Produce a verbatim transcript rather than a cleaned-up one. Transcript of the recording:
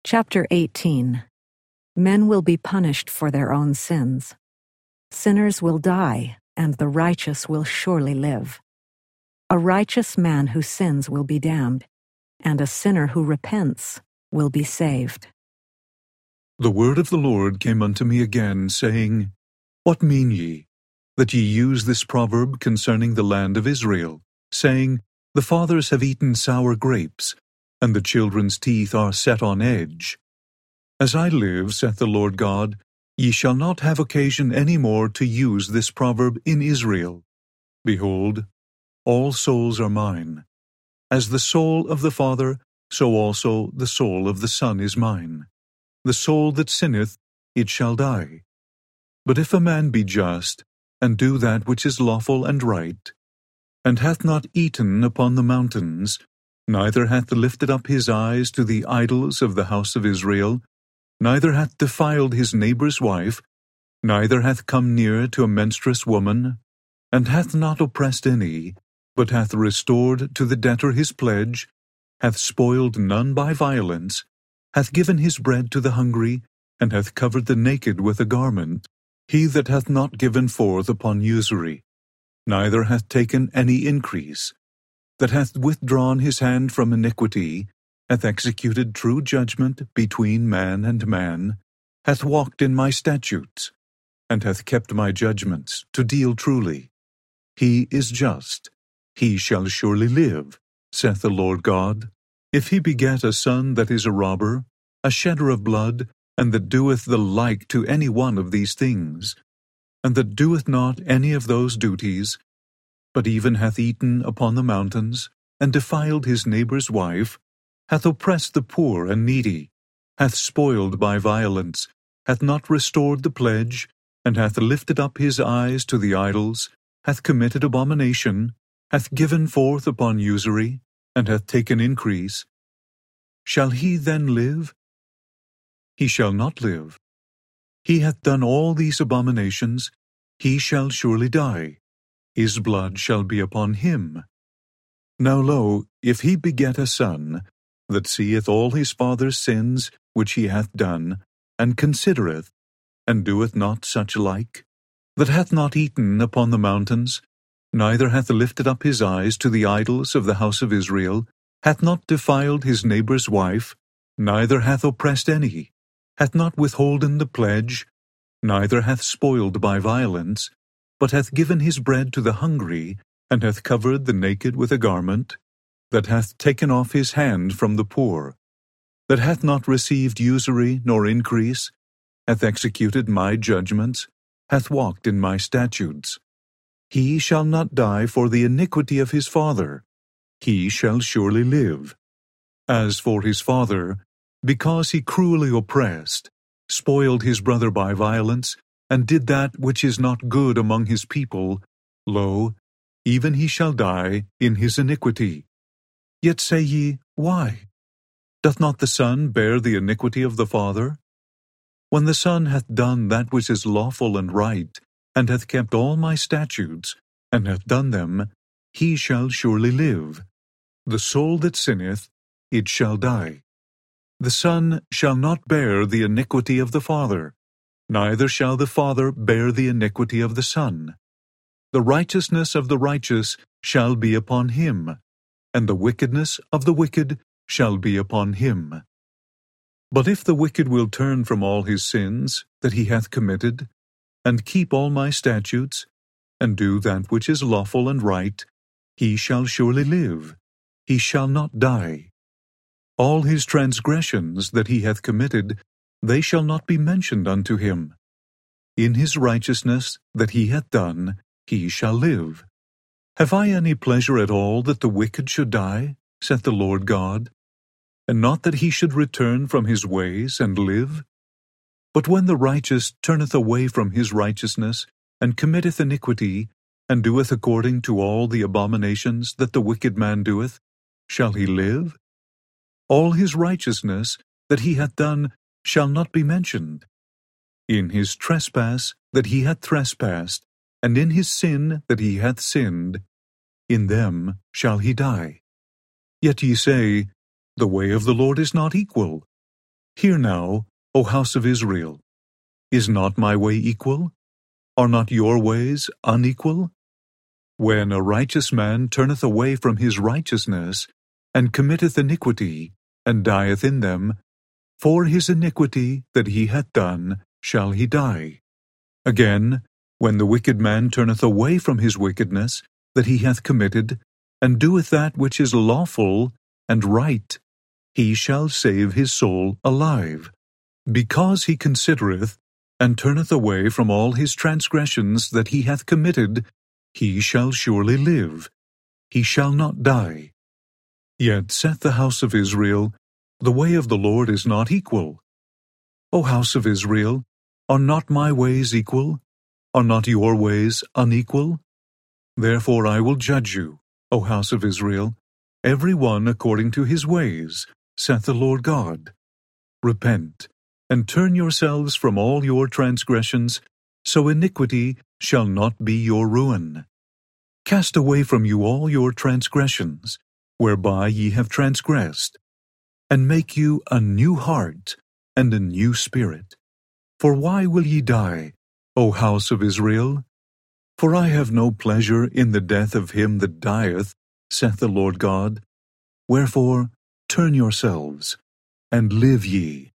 Chapter eighteen. Men will be punished for their own sins. Sinners will die, and the righteous will surely live. A righteous man who sins will be damned, and a sinner who repents will be saved. The word of the Lord came unto me again, saying, What mean ye, that ye use this proverb concerning the land of Israel, saying, The fathers have eaten sour grapes, and the children's teeth are set on edge? As I live, saith the Lord God, ye shall not have occasion any more to use this proverb in Israel. Behold, all souls are mine. As the soul of the Father, so also the soul of the Son is mine. The soul that sinneth, it shall die. But if a man be just, and do that which is lawful and right, and hath not eaten upon the mountains, neither hath lifted up his eyes to the idols of the house of Israel, neither hath defiled his neighbour's wife, neither hath come near to a menstruous woman, and hath not oppressed any, but hath restored to the debtor his pledge, hath spoiled none by violence, hath given his bread to the hungry, and hath covered the naked with a garment, he that hath not given forth upon usury, neither hath taken any increase, that hath withdrawn his hand from iniquity, hath executed true judgment between man and man, hath walked in my statutes, and hath kept my judgments, to deal truly. He is just, he shall surely live, saith the Lord God. If he beget a son that is a robber, a shedder of blood, and that doeth the like to any one of these things, and that doeth not any of those duties, but even hath eaten upon the mountains, and defiled his neighbour's wife, hath oppressed the poor and needy, hath spoiled by violence, hath not restored the pledge, and hath lifted up his eyes to the idols, hath committed abomination, hath given forth upon usury, and hath taken increase, shall he then live? He shall not live. He hath done all these abominations, he shall surely die. His blood shall be upon him. Now lo, if he beget a son, that seeth all his father's sins which he hath done, and considereth, and doeth not such like, that hath not eaten upon the mountains, neither hath lifted up his eyes to the idols of the house of Israel, hath not defiled his neighbour's wife, neither hath oppressed any, hath not withholden the pledge, neither hath spoiled by violence, but hath given his bread to the hungry, and hath covered the naked with a garment, that hath taken off his hand from the poor, that hath not received usury nor increase, hath executed my judgments, hath walked in my statutes. He shall not die for the iniquity of his father, he shall surely live. As for his father, because he cruelly oppressed, spoiled his brother by violence, and did that which is not good among his people, lo, even he shall die in his iniquity. Yet say ye, Why? Doth not the Son bear the iniquity of the Father? When the Son hath done that which is lawful and right, and hath kept all my statutes, and hath done them, he shall surely live. The soul that sinneth, it shall die. The Son shall not bear the iniquity of the Father, neither shall the Father bear the iniquity of the Son. The righteousness of the righteous shall be upon him, and the wickedness of the wicked shall be upon him. But if the wicked will turn from all his sins that he hath committed, and keep all my statutes, and do that which is lawful and right, he shall surely live, he shall not die. All his transgressions that he hath committed, they shall not be mentioned unto him. In his righteousness that he hath done, he shall live. Have I any pleasure at all that the wicked should die, saith the Lord God, and not that he should return from his ways and live? But when the righteous turneth away from his righteousness, and committeth iniquity, and doeth according to all the abominations that the wicked man doeth, shall he live? All his righteousness that he hath done shall not be mentioned. In his trespass that he hath trespassed, and in his sin that he hath sinned, in them shall he die. Yet ye say, The way of the Lord is not equal. Hear now, O house of Israel. Is not my way equal? Are not your ways unequal? When a righteous man turneth away from his righteousness, and committeth iniquity, and dieth in them, for his iniquity that he hath done shall he die. Again, when the wicked man turneth away from his wickedness that he hath committed, and doeth that which is lawful and right, he shall save his soul alive. Because he considereth, and turneth away from all his transgressions that he hath committed, he shall surely live, he shall not die. Yet saith the house of Israel, The way of the Lord is not equal. O house of Israel, are not my ways equal? Are not your ways unequal? Therefore I will judge you, O house of Israel, every one according to his ways, saith the Lord God. Repent, and turn yourselves from all your transgressions, so iniquity shall not be your ruin. Cast away from you all your transgressions, whereby ye have transgressed, and make you a new heart and a new spirit. For why will ye die, O house of Israel? For I have no pleasure in the death of him that dieth, saith the Lord God. Wherefore turn yourselves, and live ye.